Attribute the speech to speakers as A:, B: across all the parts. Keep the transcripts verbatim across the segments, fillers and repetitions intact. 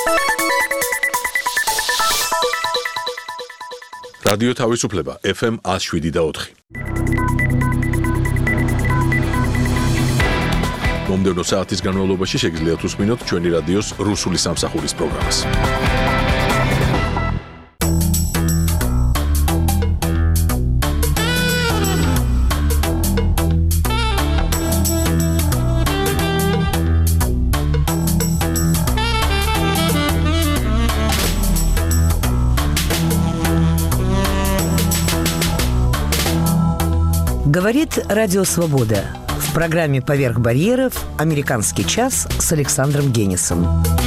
A: რადიო თავისუფლება ეფ ემ one oh seven და four. მომდევნო საათის განმავლობაში შეგიძლიათ უსმინოთ ჩვენი რადიოს რუსული სამსახურის პროგრამას.
B: Говорит Радио Свобода. В программе «Поверх барьеров» «Американский час» с Александром Генисом.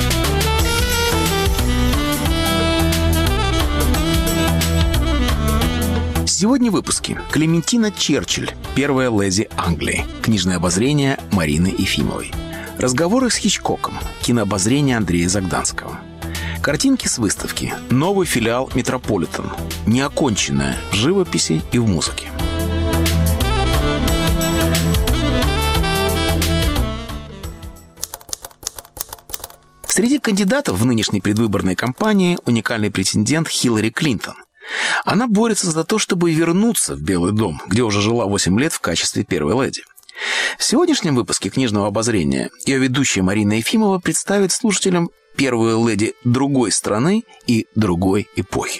C: Сегодня в выпуске. Клементина Черчилль, первая леди Англии. Книжное обозрение Марины Ефимовой. Разговоры с Хичкоком. Кинообозрение Андрея Загданского. Картинки с выставки. Новый филиал «Метрополитен». Неоконченное в живописи и в музыке. Среди кандидатов в нынешней предвыборной кампании уникальный претендент Хиллари Клинтон. Она борется за то, чтобы вернуться в Белый дом, где уже жила восемь лет в качестве первой леди. В сегодняшнем выпуске книжного обозрения ее ведущая Марина Ефимова представит слушателям первую леди другой страны и другой эпохи.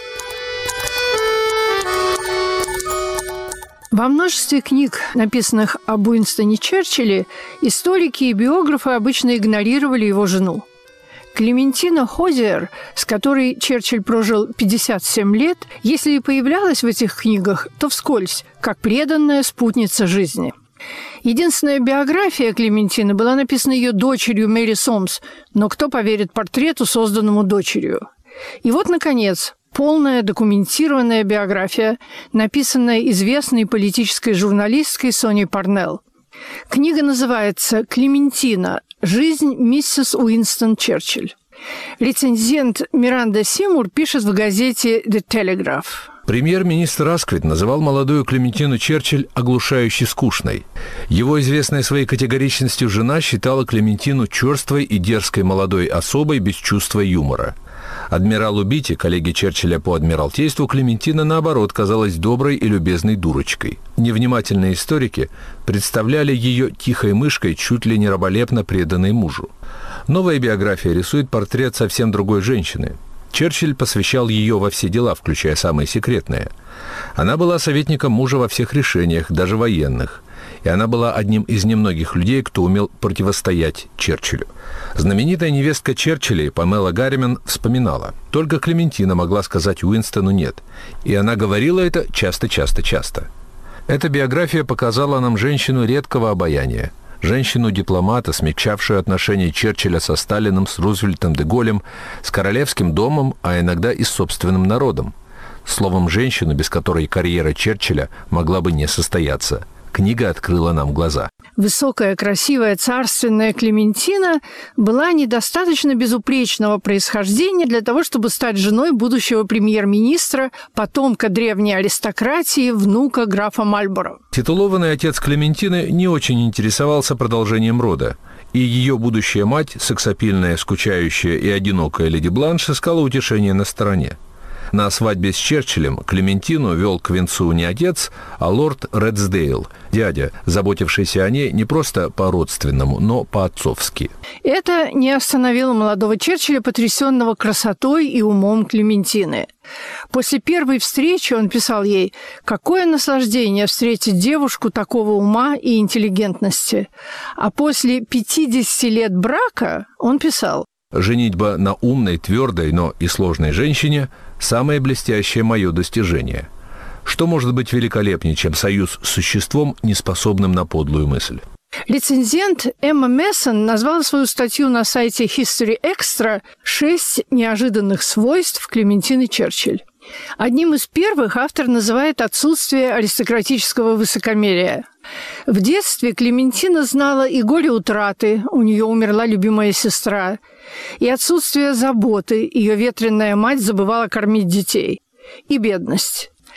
D: Во множестве книг, написанных об Уинстоне Черчилле, историки и биографы обычно игнорировали его жену. Клементина Хозиер, с которой Черчилль прожил пятьдесят семь лет, если и появлялась в этих книгах, то вскользь, как преданная спутница жизни. Единственная биография Клементины была написана ее дочерью Мэри Сомс, но кто поверит портрету, созданному дочерью? И вот, наконец, полная документированная биография, написанная известной политической журналисткой Соней Парнелл. Книга называется «Клементина. Жизнь миссис Уинстон Черчилль». Рецензент Миранда Симур пишет в газете «The Telegraph».
E: Премьер-министр Асквит называл молодую Клементину Черчилль оглушающе скучной. Его известная своей категоричностью жена считала Клементину черствой и дерзкой молодой особой без чувства юмора. Адмиралу Битти, коллеге Черчилля по адмиралтейству, Клементина, наоборот, казалась доброй и любезной дурочкой. Невнимательные историки представляли ее тихой мышкой, чуть ли не раболепно преданной мужу. Новая биография рисует портрет совсем другой женщины. Черчилль посвящал ее во все дела, включая самые секретные. Она была советником мужа во всех решениях, даже военных. И она была одним из немногих людей, кто умел противостоять Черчиллю. Знаменитая невестка Черчилля Памела Гарримен вспоминала: только Клементина могла сказать Уинстону «нет». И она говорила это часто-часто-часто. Эта биография показала нам женщину редкого обаяния. Женщину-дипломата, смягчавшую отношения Черчилля со Сталиным, с Рузвельтом, де Голлем, с королевским домом, а иногда и с собственным народом. Словом, женщину, без которой карьера Черчилля могла бы не состояться. Книга открыла нам глаза.
D: Высокая, красивая, царственная Клементина была недостаточно безупречного происхождения для того, чтобы стать женой будущего премьер-министра, потомка древней аристократии, внука графа Мальборо.
E: Титулованный отец Клементины не очень интересовался продолжением рода, и ее будущая мать, сексапильная, скучающая и одинокая леди Бланш, искала утешения на стороне. На свадьбе с Черчиллем Клементину вел к венцу не отец, а лорд Редсдейл, дядя, заботившийся о ней не просто по-родственному, но по-отцовски.
D: Это не остановило молодого Черчилля, потрясенного красотой и умом Клементины. После первой встречи он писал ей: «Какое наслаждение встретить девушку такого ума и интеллигентности». А после пятидесяти лет брака он писал:
E: «Женитьба на умной, твердой, но и сложной женщине – самое блестящее мое достижение. Что может быть великолепнее, чем союз с существом, неспособным на подлую мысль?»
D: Рецензент Эмма Мессон назвала свою статью на сайте History Extra «Шесть неожиданных свойств Клементины Черчилль». Одним из первых автор называет отсутствие аристократического высокомерия. В детстве Клементина знала и горе утраты, у нее умерла любимая сестра, и отсутствие заботы, ее ветреная мать забывала кормить детей, и бедность.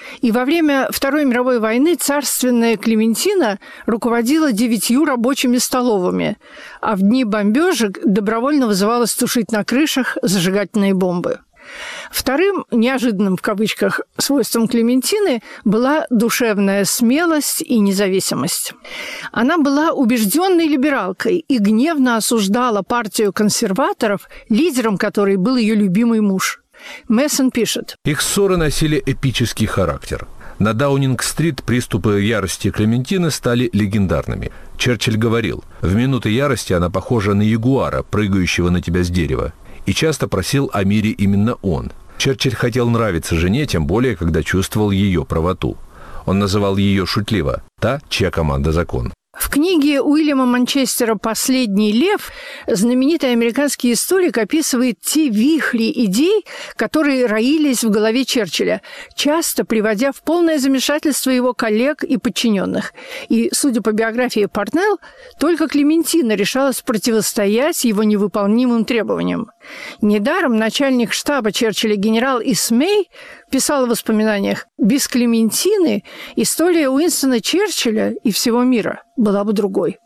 D: И во время Второй мировой войны царственная Клементина руководила девятью рабочими столовыми, а в дни бомбежек добровольно вызывалась тушить на крышах зажигательные бомбы. Вторым, неожиданным в кавычках, свойством Клементины была душевная смелость и независимость. Она была убежденной либералкой и гневно осуждала партию консерваторов, лидером которой был ее любимый муж. Мессон пишет:
E: Их ссоры носили эпический характер. На Даунинг-стрит приступы ярости Клементины стали легендарными. Черчилль говорил: «В минуты ярости она похожа на ягуара, прыгающего на тебя с дерева». И часто просил о мире именно он. Черчилль хотел нравиться жене, тем более, когда чувствовал ее правоту. Он называл ее шутливо «та, чья команда закон».
D: В книге Уильяма Манчестера «Последний лев» знаменитый американский историк описывает те вихри идей, которые роились в голове Черчилля, часто приводя в полное замешательство его коллег и подчиненных. И, судя по биографии Парнелл, только Клементина решалась противостоять его невыполнимым требованиям. Недаром начальник штаба Черчилля генерал Исмей писал в воспоминаниях: «Без Клементины история Уинстона Черчилля и всего мира была бы другой».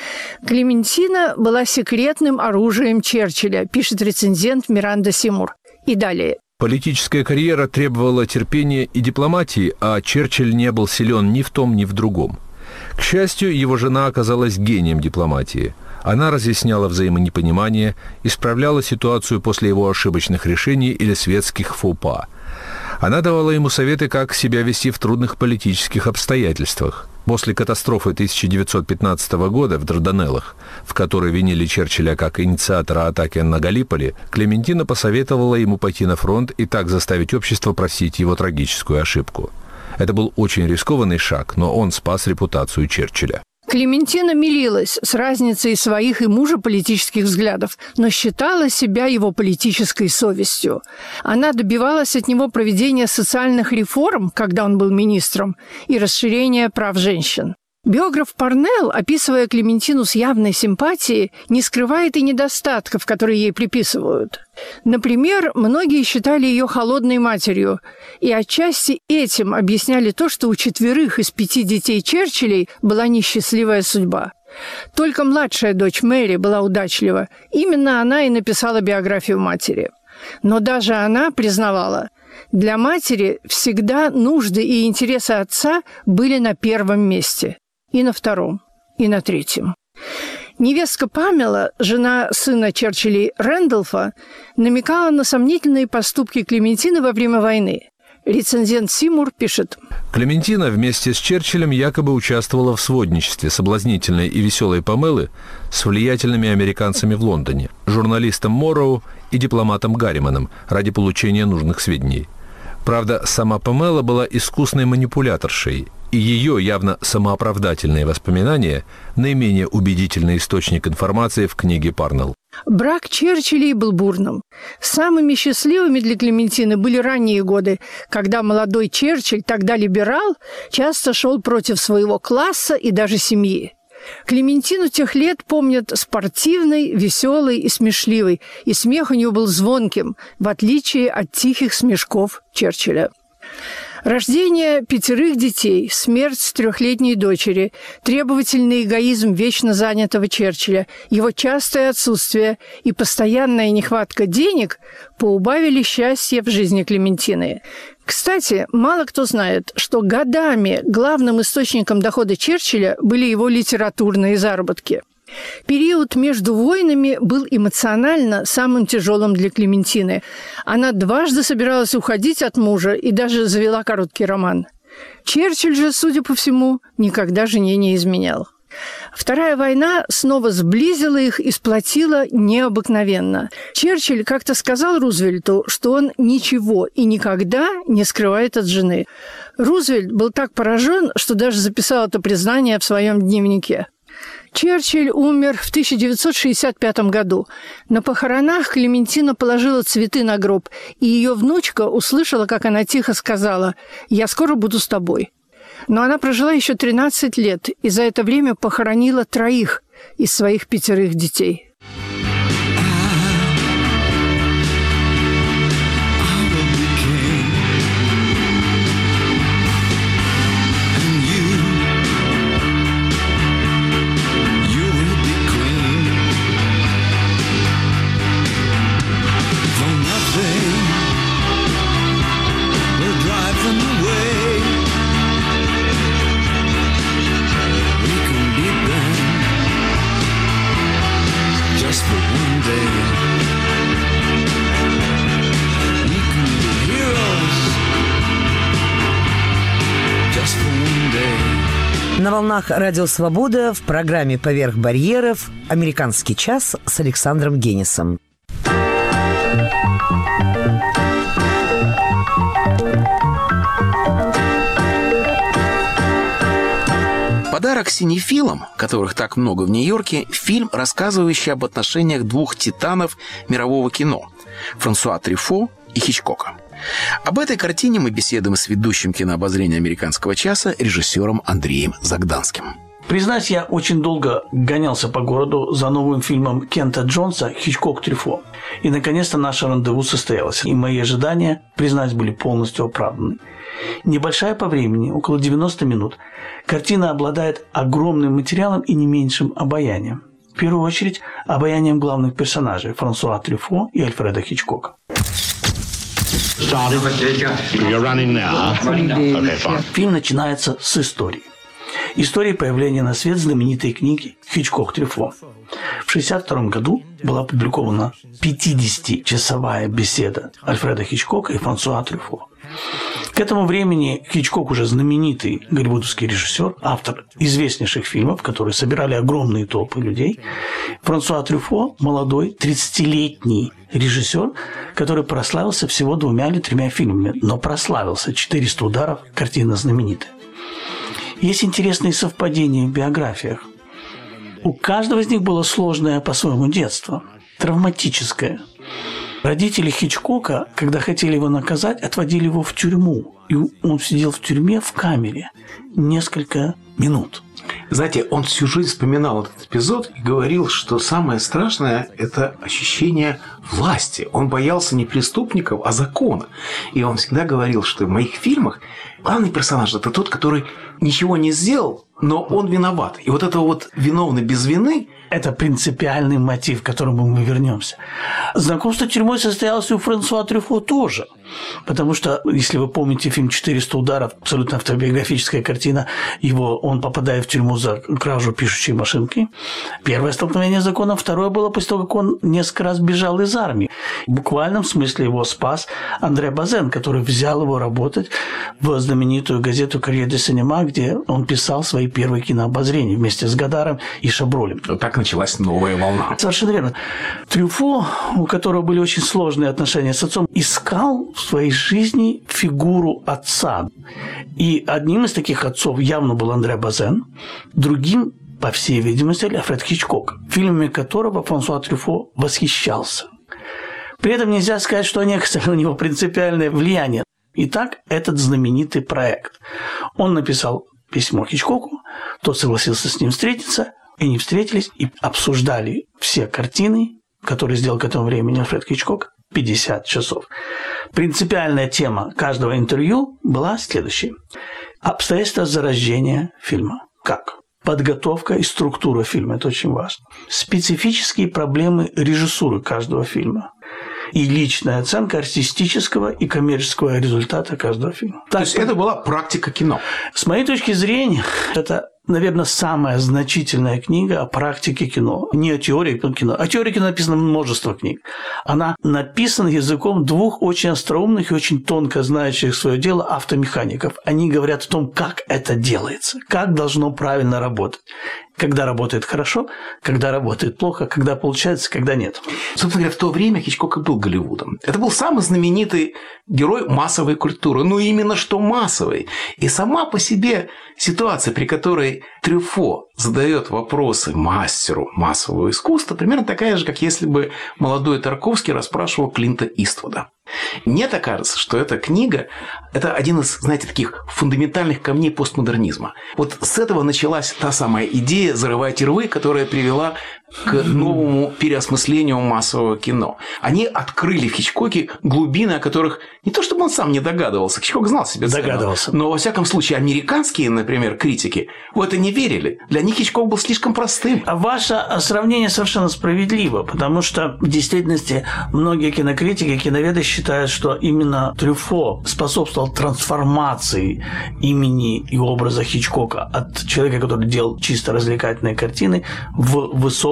D: Клементина была секретным оружием Черчилля, пишет рецензент Миранда Симур. И далее.
E: Политическая карьера требовала терпения и дипломатии, а Черчилль не был силен ни в том, ни в другом. К счастью, его жена оказалась гением дипломатии. Она разъясняла взаимонепонимание, исправляла ситуацию после его ошибочных решений или светских фопа. Она давала ему советы, как себя вести в трудных политических обстоятельствах. После катастрофы тысяча девятьсот пятнадцатого года в Дарданеллах, в которой винили Черчилля как инициатора атаки на Галлиполи, Клементина посоветовала ему пойти на фронт и так заставить общество простить его трагическую ошибку. Это был очень рискованный шаг, но он спас репутацию Черчилля.
D: Клементина мирилась с разницей своих и мужа политических взглядов, но считала себя его политической совестью. Она добивалась от него проведения социальных реформ, когда он был министром, и расширения прав женщин. Биограф Парнелл, описывая Клементину с явной симпатией, не скрывает и недостатков, которые ей приписывают. Например, многие считали ее холодной матерью, и отчасти этим объясняли то, что у четверых из пяти детей Черчиллей была несчастливая судьба. Только младшая дочь Мэри была удачлива. Именно она и написала биографию матери. Но даже она признавала: для матери всегда нужды и интересы отца были на первом месте. И на втором, и на третьем. Невестка Памела, жена сына Черчиллей Рэндолфа, намекала на сомнительные поступки Клементины во время войны. Рецензент Симур пишет:
E: Клементина вместе с Черчиллем якобы участвовала в сводничестве соблазнительной и веселой Памелы с влиятельными американцами в Лондоне, журналистом Морроу и дипломатом Гарриманом ради получения нужных сведений. Правда, сама Памела была искусной манипуляторшей, и ее явно самооправдательные воспоминания – наименее убедительный источник информации в книге Парнелл.
D: Брак Черчиллей был бурным. Самыми счастливыми для Клементины были ранние годы, когда молодой Черчилль, тогда либерал, часто шел против своего класса и даже семьи. Клементину тех лет помнят спортивной, веселой и смешливой, и смех у нее был звонким, в отличие от тихих смешков Черчилля. Рождение пятерых детей, смерть трехлетней дочери, требовательный эгоизм вечно занятого Черчилля, его частое отсутствие и постоянная нехватка денег поубавили счастье в жизни Клементины. Кстати, мало кто знает, что годами главным источником дохода Черчилля были его литературные заработки. Период между войнами был эмоционально самым тяжелым для Клементины. Она дважды собиралась уходить от мужа и даже завела короткий роман. Черчилль же, судя по всему, никогда жене не изменял. Вторая война снова сблизила их и сплотила необыкновенно. Черчилль как-то сказал Рузвельту, что он ничего и никогда не скрывает от жены. Рузвельт был так поражен, что даже записал это признание в своем дневнике. Черчилль умер в тысяча девятьсот шестьдесят пятом году. На похоронах Клементина положила цветы на гроб, и ее внучка услышала, как она тихо сказала: «Я скоро буду с тобой». Но она прожила еще тринадцать лет и за это время похоронила троих из своих пятерых детей.
F: just for one day. We can be heroes just for one day.
B: На волнах Радио Свобода в программе «Поверх барьеров» «Американский час» с Александром Генисом.
C: Подарок синефилам, которых так много в Нью-Йорке, фильм, рассказывающий об отношениях двух титанов мирового кино – Франсуа Трюфо и Хичкока. Об этой картине мы беседуем с ведущим кинообозрения «Американского часа» режиссером Андреем Загданским.
G: Признаюсь, я очень долго гонялся по городу за новым фильмом Кента Джонса «Хичкок Трюфо». И, наконец-то, наше рандеву состоялось. И мои ожидания, признаюсь, были полностью оправданы. Небольшая по времени, около девяносто минут, картина обладает огромным материалом и не меньшим обаянием. В первую очередь, обаянием главных персонажей – Франсуа Трюфо и Альфреда Хичкока. Фильм начинается с истории. История появления на свет знаменитой книги «Хичкок Трюфо». В шестьдесят втором году была опубликована пятидесятичасовая беседа Альфреда Хичкока и Франсуа Трюфо. К этому времени Хичкок уже знаменитый голливудский режиссер, автор известнейших фильмов, которые собирали огромные толпы людей. Франсуа Трюфо – молодой, тридцатилетний режиссер, который прославился всего двумя или тремя фильмами, но прославился. «четыреста ударов», картина знаменитая. Есть интересные совпадения в биографиях. У каждого из них было сложное по-своему детство, травматическое. Родители Хичкока, когда хотели его наказать, отводили его в тюрьму. И он сидел в тюрьме в камере несколько минут.
C: Знаете, он всю жизнь вспоминал этот эпизод и говорил, что самое страшное – это ощущение власти. Он боялся не преступников, а закона. И он всегда говорил, что в моих фильмах главный персонаж – это тот, который ничего не сделал, но он виноват. И вот это вот виновный без вины –
G: это принципиальный мотив, к которому мы вернемся. Знакомство с тюрьмой состоялось и у Франсуа Трюфо тоже. Потому что, если вы помните фильм «четыреста ударов», абсолютно автобиографическая картина, его, он попадает в тюрьму за кражу пишущей машинки. Первое столкновение с законом, второе было после того, как он несколько раз бежал из армии. В буквальном смысле его спас Андре Базен, который взял его работать в знаменитую газету «Карьер де Синема», где он писал свои первые кинообозрения вместе с Гадаром и Шабролем.
C: Так началась новая волна.
G: Совершенно верно. Трюфо, у которого были очень сложные отношения с отцом, искал в своей жизни фигуру отца. И одним из таких отцов явно был Андре Базен, другим, по всей видимости, Альфред Хичкок, фильмами которого Франсуа Трюфо восхищался. При этом нельзя сказать, что они оказали на него принципиальное влияние. Итак, этот знаменитый проект. Он написал письмо Хичкоку, тот согласился с ним встретиться, и они встретились и обсуждали все картины, которые сделал к этому времени Альфред Хичкок, пятьдесят часов. Принципиальная тема каждого интервью была следующей. Обстоятельства зарождения фильма. Как? Подготовка и структура фильма. Это очень важно. Специфические проблемы режиссуры каждого фильма. И личная оценка артистического и коммерческого результата каждого фильма.
C: То есть это была практика кино?
G: С моей точки зрения, это, наверное, самая значительная книга о практике кино. Не о теории кино. О теории кино написано множество книг. Она написана языком двух очень остроумных и очень тонко знающих свое дело автомехаников. Они говорят о том, как это делается, как должно правильно работать. Когда работает хорошо, когда работает плохо, когда получается, когда нет.
C: Собственно говоря, в то время Хичкок и был Голливудом. Это был самый знаменитый герой массовой культуры. Ну, именно что массовой. И сама по себе ситуация, при которой Трюфо задает вопросы мастеру массового искусства, примерно такая же, как если бы молодой Тарковский расспрашивал Клинта Иствуда. Мне так кажется, что эта книга – это один из, знаете, таких фундаментальных камней постмодернизма. Вот с этого началась та самая идея «зарывайте рвы», которая привела к новому переосмыслению массового кино. Они открыли в Хичкоке глубины, о которых не то чтобы он сам не догадывался, Хичкок знал себе цену,
G: догадывался.
C: Но, во всяком случае, американские, например, критики в это не верили. Для них Хичкок был слишком простым.
G: А ваше сравнение совершенно справедливо, потому что в действительности многие кинокритики, киноведы считают, что именно Трюфо способствовал трансформации имени и образа Хичкока от человека, который делал чисто развлекательные картины, в высокую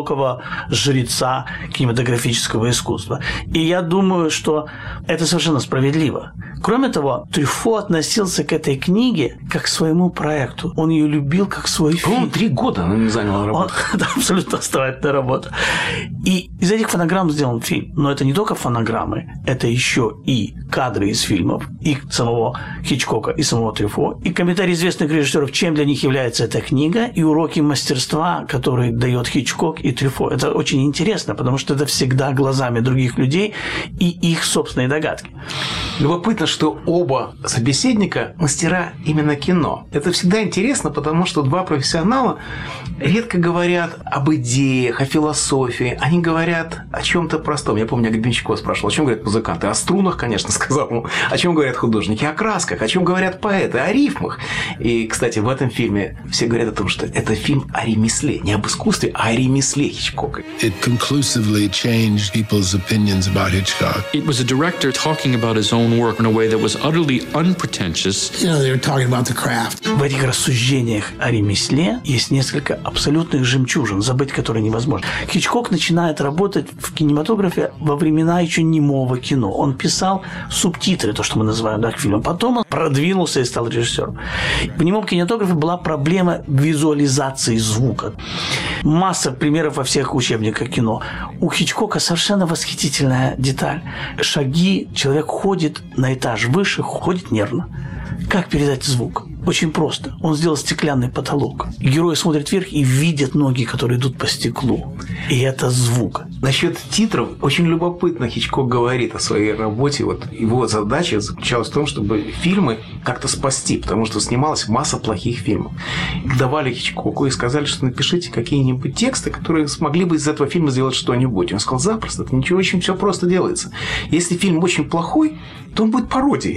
G: высокого жреца кинематографического искусства. И я думаю, что это совершенно справедливо. Кроме того, Трюфо относился к этой книге как к своему проекту. Он ее любил как свой фильм.
C: По-моему, три года она не заняла работу.
G: Он, да, абсолютно основательная работа. И из этих фонограмм сделан фильм. Но это не только фонограммы, это еще и кадры из фильмов, и самого Хичкока, и самого Трюфо, и комментарии известных режиссеров, чем для них является эта книга, и уроки мастерства, которые дает Хичкок и Трюфо. Это очень интересно, потому что это всегда глазами других людей и их собственные догадки.
C: Любопытно, что оба собеседника мастера именно кино. Это всегда интересно, потому что два профессионала редко говорят об идеях, о философии. Они говорят о чем-то простом. Я помню, я Гребенщикова спрашивал, о чем говорят музыканты? О струнах, конечно, сказал ему. О чем говорят художники? О красках. О чем говорят поэты? О рифмах. И, кстати, в этом фильме все говорят о том, что это фильм о ремесле. Не об искусстве, а о ремесле Хичкока.
H: It conclusively changed people's opinions about Hitchcock.
I: It was a director talking about his own work in a way that was utterly unpretentious.
H: You know, they were talking about the craft.
G: В этих рассуждениях о ремесле есть несколько абсолютных жемчужин, забыть которые невозможно. Хичкок начинает работать в кинематографе во времена еще немого кино. Он писал субтитры, то, что мы называем, да, к фильму. Потом он продвинулся и стал режиссером. В немом кинематографе была проблема визуализации звука. Масса примеров во всех учебниках кино. У Хичкока совершенно восхитительная деталь. Шаги, человек ходит на этаж выше, ходит нервно. Как передать звук? Очень просто. Он сделал стеклянный потолок. Герои смотрят вверх и видят ноги, которые идут по стеклу. И это звук.
C: Насчет титров очень любопытно Хичкок говорит о своей работе. Вот его задача заключалась в том, чтобы фильмы как-то спасти, потому что снималась масса плохих фильмов. Их давали Хичкоку и сказали, что напишите какие-нибудь тексты, которые смогли бы из этого фильма сделать что-нибудь. Он сказал, запросто, это ничего, очень все просто делается. Если фильм очень плохой, то он будет пародией.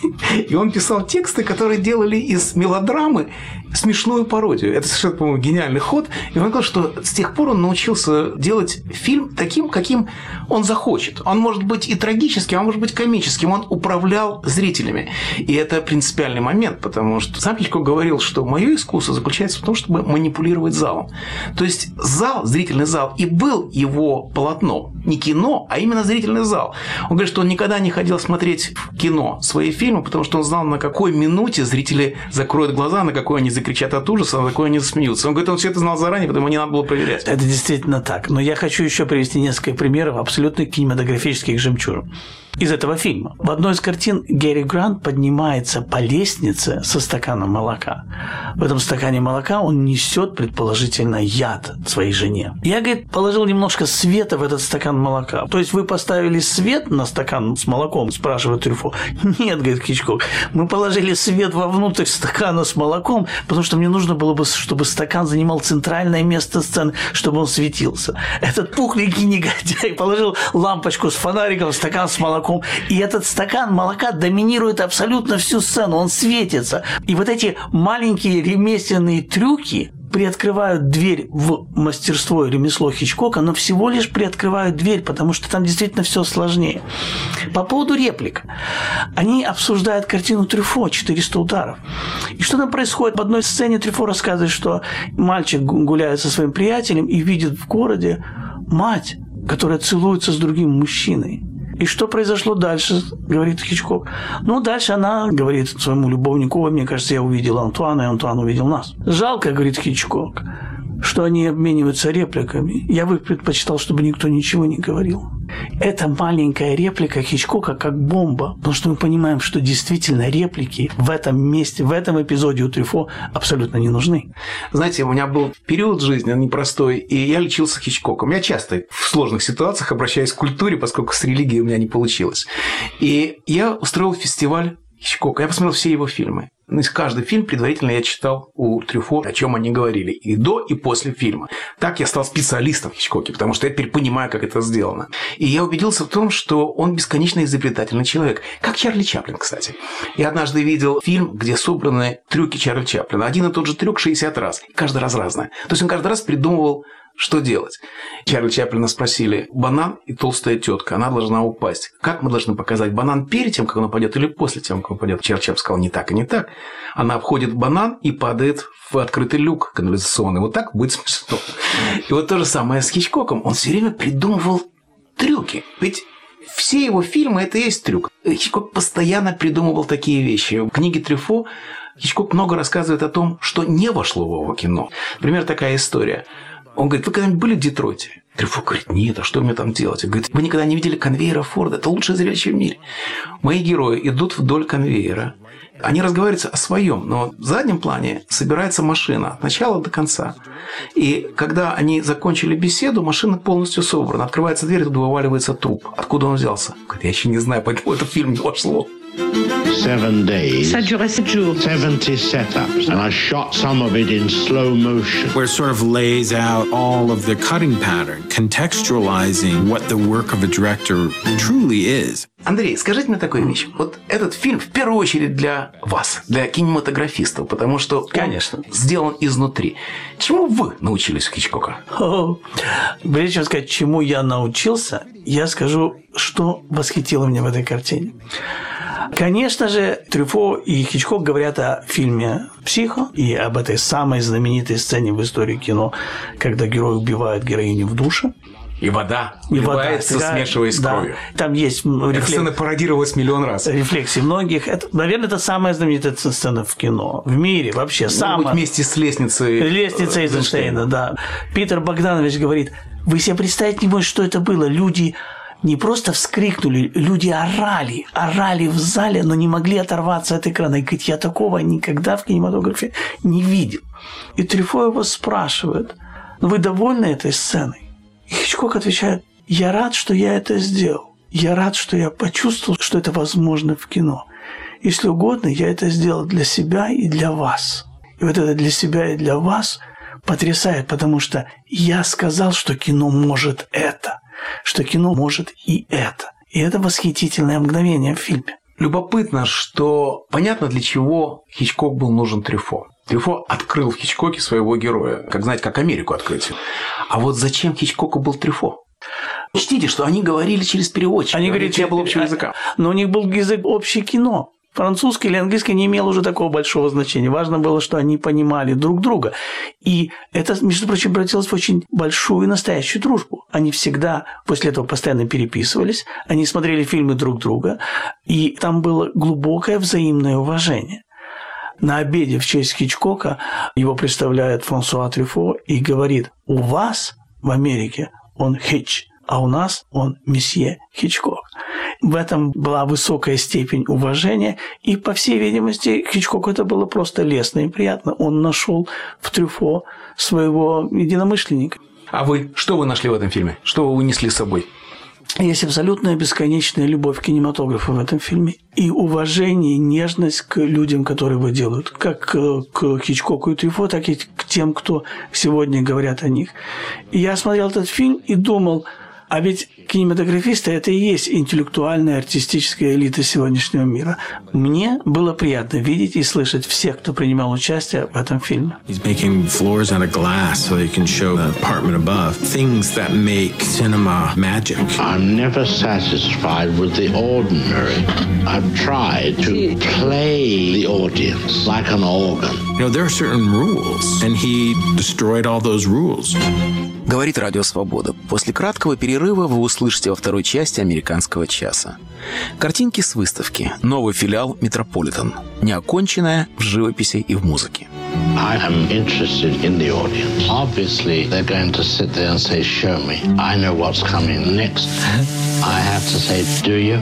C: И он писал тексты, которые делали из мелодрамы смешную пародию. Это совершенно, по-моему, гениальный ход. И он сказал, что с тех пор он научился делать фильм таким, каким он захочет. Он может быть и трагическим, а может быть комическим. Он управлял зрителями. И это принципиальный момент, потому что сам Хичкок говорил, что мое искусство заключается в том, чтобы манипулировать залом. То есть зал, зрительный зал, и был его полотном. Не кино, а именно зрительный зал. Он говорит, что он никогда не ходил смотреть в кино свои фильмы, потому что он знал, на какой минуте зрители закроют глаза, на какой они закричат от ужаса, на какой они засмеются. Он говорит, он все это знал заранее, потому не надо было проверять.
G: Это действительно так. Но я хочу еще привести несколько примеров абсолютно кинематографических жемчужин из этого фильма. В одной из картин Гэри Грант поднимается по лестнице со стаканом молока. В этом стакане молока он несет, предположительно, яд своей жене. Я, говорит, положил немножко света в этот стакан молока. То есть вы поставили свет на стакан с молоком, спрашивает Трюфо. Нет, говорит Хичкок, мы положили свет вовнутрь стакана с молоком, потому что мне нужно было бы, чтобы стакан занимал центральное место сцены, чтобы он светился. Этот пухленький негодяй положил лампочку с фонариком в стакан с молоком, и этот стакан молока доминирует абсолютно всю сцену, он светится. И вот эти маленькие ремесленные трюки приоткрывают дверь в мастерство и ремесло Хичкока, но всего лишь приоткрывают дверь, потому что там действительно все сложнее. По поводу реплик. Они обсуждают картину Трюфо «четыреста ударов». И что там происходит? В одной сцене Трюфо рассказывает, что мальчик гуляет со своим приятелем и видит в городе мать, которая целуется с другим мужчиной. И что произошло дальше, говорит Хичкок. Ну, дальше она говорит своему любовнику, ой, мне кажется, я увидел Антуана, и Антуан увидел нас. Жалко, говорит Хичкок, что они обмениваются репликами. Я бы предпочитал, чтобы никто ничего не говорил. Это маленькая реплика Хичкока как бомба, потому что мы понимаем, что действительно реплики в этом месте, в этом эпизоде у Трюфо абсолютно не нужны.
C: Знаете, у меня был период жизни непростой, и я лечился Хичкоком. Я часто в сложных ситуациях обращаюсь к культуре, поскольку с религией у меня не получилось. И я устроил фестиваль Хичкока. Я посмотрел все его фильмы. Каждый фильм предварительно я читал у Трюфо, о чем они говорили, и до, и после фильма. Так я стал специалистом в Хичкоке, потому что я теперь понимаю, как это сделано. И я убедился в том, что он бесконечно изобретательный человек. Как Чарли Чаплин, кстати. Я однажды видел фильм, где собраны трюки Чарли Чаплина. Один и тот же трюк шестьдесят раз. И каждый раз разное. То есть он каждый раз придумывал Что делать? Чарли Чаплина спросили: банан и толстая тетка, она должна упасть. Как мы должны показать? Банан перед тем, как он упадет, или после тем, как он упадет? Чарли Чаплин сказал: не так и не так. Она обходит банан и падает в открытый люк канализационный. Вот так будет смешно. И вот то же самое с Хичкоком. Он все время придумывал трюки. Ведь все его фильмы – это и есть трюк. Хичкок постоянно придумывал такие вещи. В книге Трюфо Хичкок много рассказывает о том, что не вошло в его кино. Например, такая история. Он говорит: вы когда-нибудь были в Детройте? Трюфо говорит: нет, а что мне там делать? Он говорит: вы никогда не видели конвейера Форда? Это лучшее зрелище в мире. Мои герои идут вдоль конвейера. Они разговаривают о своем, но в заднем плане собирается машина от начала до конца. И когда они закончили беседу, машина полностью собрана. Открывается дверь, туда вываливается труп. Откуда он взялся? Говорит: я еще не знаю, поэтому этот фильм не вошло.
J: Seven days, seventy setups, and I shot some of it in slow motion.
K: Where it sort of lays out all of the cutting pattern, contextualizing what the work of a director truly is.
C: Андрей, скажите мне такую вещь. Вот этот фильм в первую очередь для вас, для кинематографистов, потому что он Конечно. сделан изнутри. Чему вы научились у Хичкока?
G: Прежде чем сказать, чему я научился, я скажу, что восхитило меня в этой картине. Конечно же, Трюфо и Хичкок говорят о фильме «Психо» и об этой самой знаменитой сцене в истории кино, когда герой убивает героиню в душе.
C: И вода выливается,
G: вода,
C: смешиваясь с
G: да,
C: кровью.
G: Там есть рефлекс...
C: Эта сцена пародировалась миллион раз.
G: Рефлексии многих. Это, наверное, это самая знаменитая сцена в кино. В мире вообще. Ну, самая...
C: вместе с лестницей...
G: Лестница Эйзенштейна, да. Питер Богданович говорит: вы себе представить не можете, что это было. Люди... не просто вскрикнули, люди орали, орали в зале, но не могли оторваться от экрана. И говорит: я такого никогда в кинематографе не видел. И Трюфо его спрашивает: ну вы довольны этой сценой? И Хичкок отвечает: я рад, что я это сделал. Я рад, что я почувствовал, что это возможно в кино. Если угодно, я это сделал для себя и для вас. И вот это для себя и для вас потрясает, потому что я сказал, что кино может это. Что кино может и это. И это восхитительное мгновение в фильме.
C: Любопытно, что понятно, для чего Хичкок был нужен Трюфо. Трюфо открыл в Хичкоке своего героя, как, знаете, как Америку открыть. А вот зачем Хичкоку был Трюфо? Учтите, что они говорили через переводчика.
G: Они говорили,
C: не было общего языка.
G: Но у них был язык общее кино. Французский или английский не имел уже такого большого значения. Важно было, что они понимали друг друга. И это, между прочим, превратилось в очень большую и настоящую дружбу. Они всегда после этого постоянно переписывались, они смотрели фильмы друг друга, и там было глубокое взаимное уважение. На обеде в честь Хичкока его представляет Франсуа Трюфо и говорит: у вас в Америке он Хич, а у нас он месье Хичкок. В этом была высокая степень уважения, и, по всей видимости, Хичкоку это было просто лестно и приятно. Он нашел в Трюфо своего единомышленника.
C: А вы, что вы нашли в этом фильме? Что вы унесли с собой?
G: Есть абсолютная бесконечная любовь к кинематографу в этом фильме. И уважение, и нежность к людям, которые его делают. Как к Хичкоку и Трюфо, так и к тем, кто сегодня говорят о них. И я смотрел этот фильм и думал: а ведь кинематографисты – это и есть интеллектуальная, артистическая элита сегодняшнего мира. Мне было приятно видеть и слышать всех, кто принимал участие в этом фильме.
K: He's making floors out of glass so they can show the apartment above. Things that make cinema magic.
J: I'm never satisfied with the ordinary. I've tried to play the audience like an organ.
K: You know, there are certain rules, and he destroyed all those rules.
C: Говорит Радио Свобода. После краткого перерыва вы услышите во второй части «Американского часа». Картинки с выставки. Новый филиал «Метрополитен». Неоконченная в живописи и в музыке.
J: I am interested in the audience. Obviously, they're going to sit there and say, show me. I know what's coming next. I have to say, do you?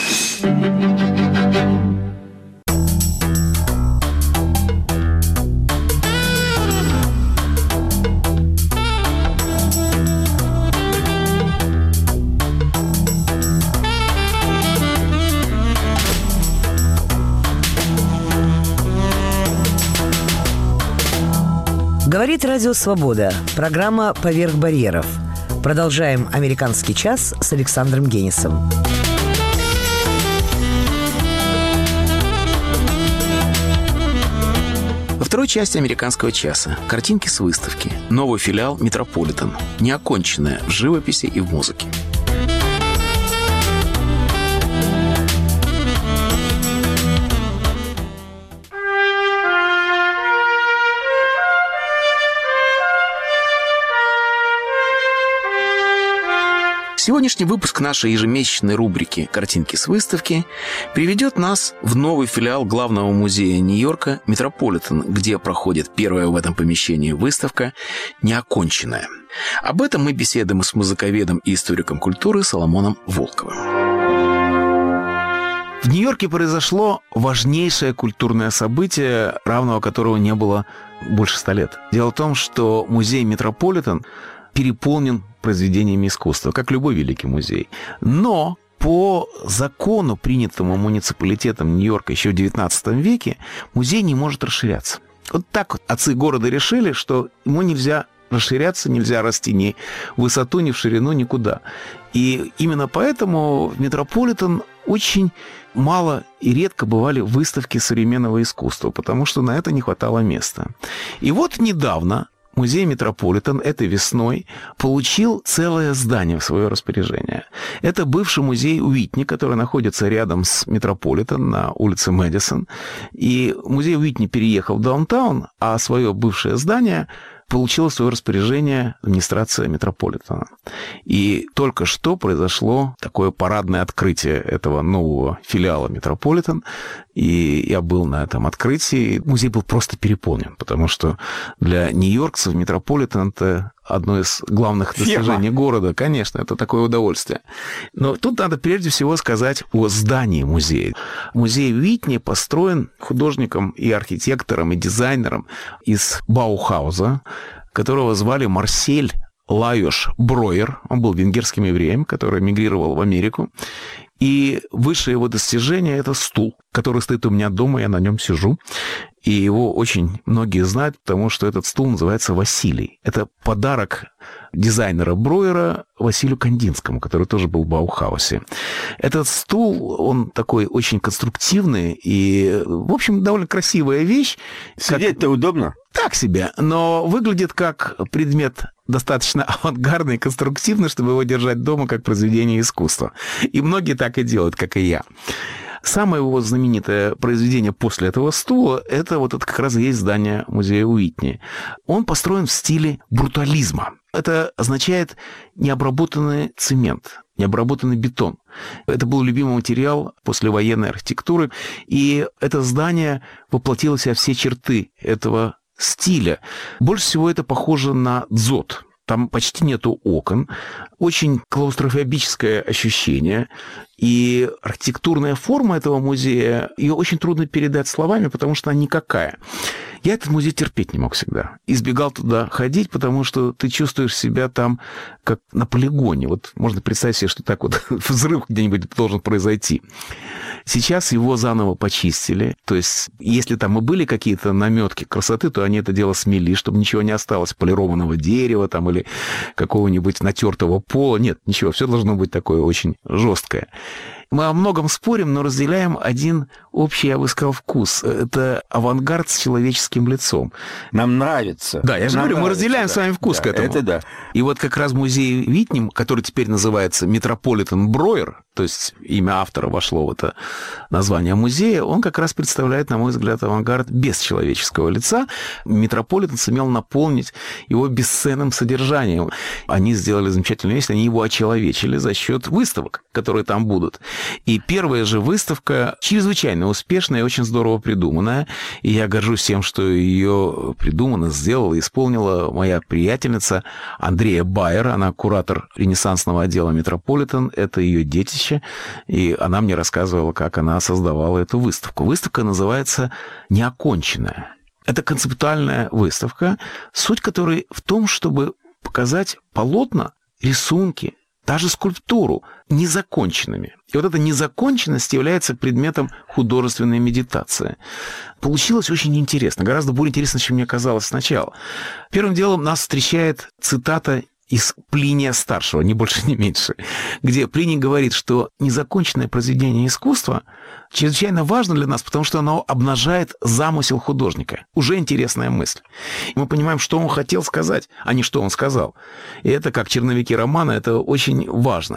B: Говорит Радио Свобода. Программа «Поверх барьеров». Продолжаем «Американский час» с Александром Генисом.
C: Во второй части «Американского часа» картинки с выставки, новый филиал «Метрополитен», неоконченная в живописи и в музыке. Сегодняшний выпуск нашей ежемесячной рубрики «Картинки с выставки» приведет нас в новый филиал главного музея Нью-Йорка «Метрополитен», где проходит первая в этом помещении выставка «Неоконченная». Об этом мы беседуем с музыковедом и историком культуры Соломоном Волковым. В Нью-Йорке произошло важнейшее культурное событие, равного которого не было больше ста лет. Дело в том, что музей «Метрополитен» переполнен произведениями искусства, как любой великий музей. Но по закону, принятому муниципалитетом Нью-Йорка еще в девятнадцатом веке, музей не может расширяться. Вот так вот отцы города решили, что ему нельзя расширяться, нельзя расти ни в высоту, ни в ширину, никуда. И именно поэтому в Метрополитен очень мало и редко бывали выставки современного искусства, потому что на это не хватало места. И вот недавно музей «Метрополитен» этой весной получил целое здание в свое распоряжение. Это бывший музей Уитни, который находится рядом с «Метрополитен» на улице Мэдисон. И музей Уитни переехал в даунтаун, а свое бывшее здание получила в свое распоряжение администрация Метрополитена. И только что произошло такое парадное открытие этого нового филиала Метрополитен. И я был на этом открытии. Музей был просто переполнен, потому что для нью-йоркцев Метрополитен – это одно из главных достижений Ферма. города. Конечно, это такое удовольствие. Но тут надо прежде всего сказать о здании музея. Музей Уитни построен художником и архитектором, и дизайнером из Баухауза, которого звали Марсель Лайош Броер. Он был венгерским евреем, который эмигрировал в Америку. И высшее его достижение – это стул, который стоит у меня дома, я на нем сижу. И его очень многие знают, потому что этот стул называется «Василий». Это подарок дизайнера Броера Василию Кандинскому, который тоже был в Баухаусе. Этот стул, он такой очень конструктивный и, в общем, довольно красивая вещь.
L: Сидеть-то как... удобно?
C: Так себе, но выглядит как предмет достаточно авангардный и конструктивный, чтобы его держать дома как произведение искусства. И многие так и делают, как и я. Самое его знаменитое произведение после этого стула – это вот это как раз и есть здание музея Уитни. Он построен в стиле брутализма. Это означает необработанный цемент, необработанный бетон. Это был любимый материал послевоенной архитектуры, и это здание воплотило в себя все черты этого стиля. Больше всего это похоже на дзот. Там почти нету окон, очень клаустрофобическое ощущение. И архитектурная форма этого музея, ее очень трудно передать словами, потому что она никакая. Я этот музей терпеть не мог всегда. Избегал туда ходить, потому что ты чувствуешь себя там как на полигоне. Вот можно представить себе, что так вот взрыв где-нибудь должен произойти. Сейчас его заново почистили. То есть, если там и были какие-то наметки красоты, то они это дело смели, чтобы ничего не осталось полированного дерева там, или какого-нибудь натертого пола. Нет, ничего, все должно быть такое очень жесткое. Мы о многом спорим, но разделяем один общий, я бы сказал, вкус. Это авангард с человеческим лицом.
L: Нам нравится.
C: Да, я же говорю, мы разделяем
L: да.
C: с вами вкус
L: да,
C: к этому.
L: Это да.
C: И вот как раз музей Уитни, который теперь называется Метрополитен Броер, то есть имя автора вошло в это название музея, он как раз представляет, на мой взгляд, авангард без человеческого лица. Метрополитен сумел наполнить его бесценным содержанием. Они сделали замечательную вещь, они его очеловечили за счет выставок, которые там будут. И первая же выставка чрезвычайно успешная и очень здорово придуманная. И я горжусь тем, что ее придумано, сделала, исполнила моя приятельница Андрея Байер. Она куратор ренессансного отдела Метрополитен. Это ее детище. И она мне рассказывала, как она создавала эту выставку. Выставка называется «Неоконченная». Это концептуальная выставка, суть которой в том, чтобы показать полотна, рисунки, даже скульптуру незаконченными. И вот эта незаконченность является предметом художественной медитации. Получилось очень интересно, гораздо более интересно, чем мне казалось сначала. Первым делом нас встречает цитата из Плиния Старшего, ни больше, ни меньше, где Плиний говорит, что незаконченное произведение искусства чрезвычайно важно для нас, потому что оно обнажает замысел художника. Уже интересная мысль. И мы понимаем, что он хотел сказать, а не что он сказал. И это, как черновики романа, это очень важно.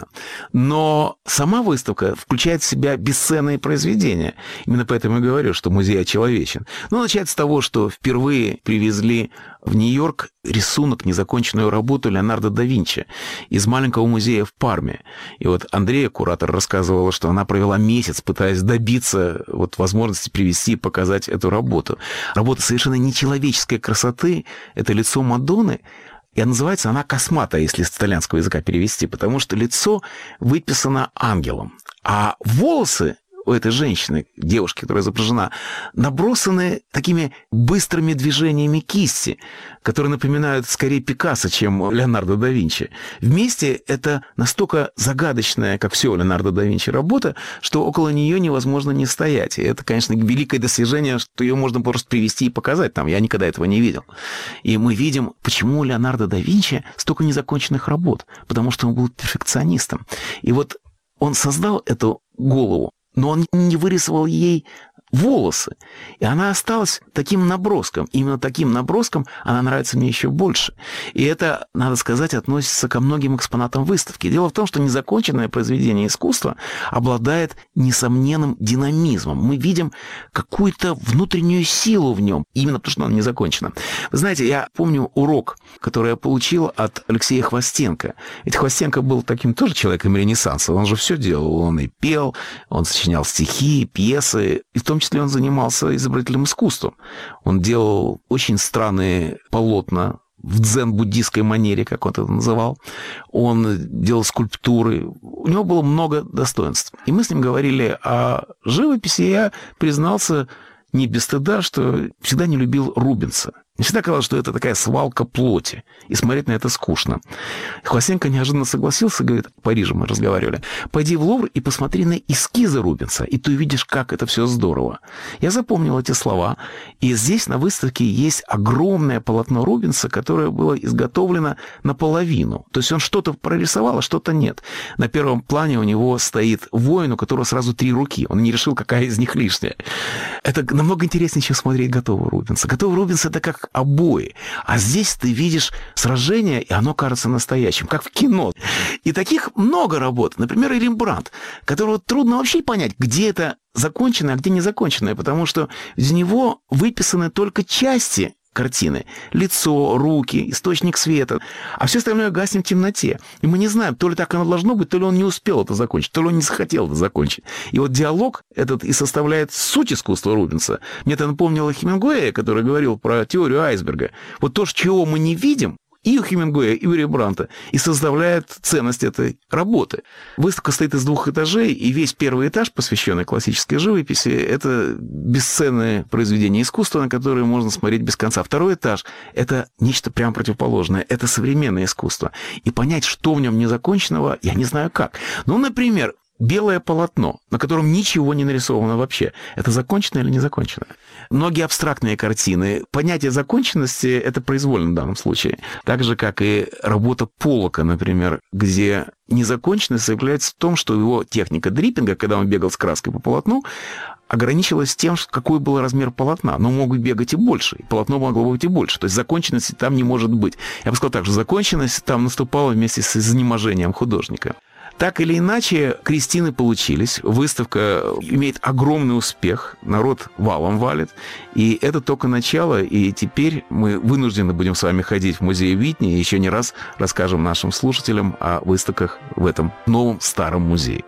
C: Но сама выставка включает в себя бесценные произведения. Именно поэтому я говорю, что музей очеловечен. Ну, начать с того, что впервые привезли в Нью-Йорк рисунок, незаконченную работу Леонардо да Винчи из маленького музея в Парме. И вот Андрея, куратор, рассказывала, что она провела месяц, пытаясь добиться вот возможности привезти и показать эту работу. Работа совершенно нечеловеческой красоты. Это лицо Мадонны. И называется она «Космата», если с итальянского языка перевести, потому что лицо выписано ангелом. А волосы у этой женщины, девушки, которая изображена, набросаны такими быстрыми движениями кисти, которые напоминают скорее Пикассо, чем Леонардо да Винчи. Вместе это настолько загадочная, как все Леонардо да Винчи, работа, что около нее невозможно не стоять. И это, конечно, великое достижение, что ее можно просто привести и показать там. Я никогда этого не видел. И мы видим, почему у Леонардо да Винчи столько незаконченных работ. Потому что он был перфекционистом. И вот он создал эту голову, но он не вырисовал ей волосы. И она осталась таким наброском. Именно таким наброском она нравится мне еще больше. И это, надо сказать, относится ко многим экспонатам выставки. Дело в том, что незаконченное произведение искусства обладает несомненным динамизмом. Мы видим какую-то внутреннюю силу в нем, именно потому что оно не закончено. Вы знаете, я помню урок, который я получил от Алексея Хвостенко. Ведь Хвостенко был таким тоже человеком Ренессанса. Он же все делал. Он и пел, он сочинял стихи, пьесы, и в том В том числе он занимался изобразительным искусством. Он делал очень странные полотна в дзен-буддийской манере, как он это называл. Он делал скульптуры. У него было много достоинств. И мы с ним говорили о живописи, и я признался не без стыда, что всегда не любил Рубенса. Мне всегда казалось, что это такая свалка плоти, и смотреть на это скучно. Хвостенко неожиданно согласился, говорит, в Париже мы разговаривали, пойди в Лувр и посмотри на эскизы Рубенса, и ты увидишь, как это все здорово. Я запомнил эти слова, и здесь на выставке есть огромное полотно Рубенса, которое было изготовлено наполовину. То есть он что-то прорисовал, а что-то нет. На первом плане у него стоит воин, у которого сразу три руки. Он не решил, какая из них лишняя. Это намного интереснее, чем смотреть готового Рубенса. Готовый Рубенс — это как обои. А здесь ты видишь сражение, и оно кажется настоящим, как в кино. И таких много работ. Например, и Рембрандт, которого трудно вообще понять, где это законченное, а где незаконченное, потому что из него выписаны только части картины. Лицо, руки, источник света. А все остальное гаснет в темноте. И мы не знаем, то ли так оно должно быть, то ли он не успел это закончить, то ли он не захотел это закончить. И вот диалог этот и составляет суть искусства Рубенса. Мне это напомнило Хемингуэя, который говорил про теорию айсберга. Вот то, чего мы не видим, и у Хемингуэя, и у Рембрандта, и составляет ценность этой работы. Выставка состоит из двух этажей, и весь первый этаж, посвященный классической живописи, это бесценные произведения искусства, на которые можно смотреть без конца. Второй этаж — это нечто прямо противоположное, это современное искусство. И понять, что в нем незаконченного, я не знаю как. Ну, например, белое полотно, на котором ничего не нарисовано вообще. Это законченное или незаконченное? Многие абстрактные картины. Понятие законченности — это произвольно в данном случае. Так же, как и работа Поллока, например, где незаконченность заключается в том, что его техника дриппинга, когда он бегал с краской по полотну, ограничилась тем, какой был размер полотна. Но могут бегать и больше, и полотно могло быть и больше. То есть законченности там не может быть. Я бы сказал так же, законченность там наступала вместе с изнеможением художника. Так или иначе, крестины получились, выставка имеет огромный успех, народ валом валит, и это только начало, и теперь мы вынуждены будем с вами ходить в музей Уитни и еще не раз расскажем нашим слушателям о выставках в этом новом старом музее.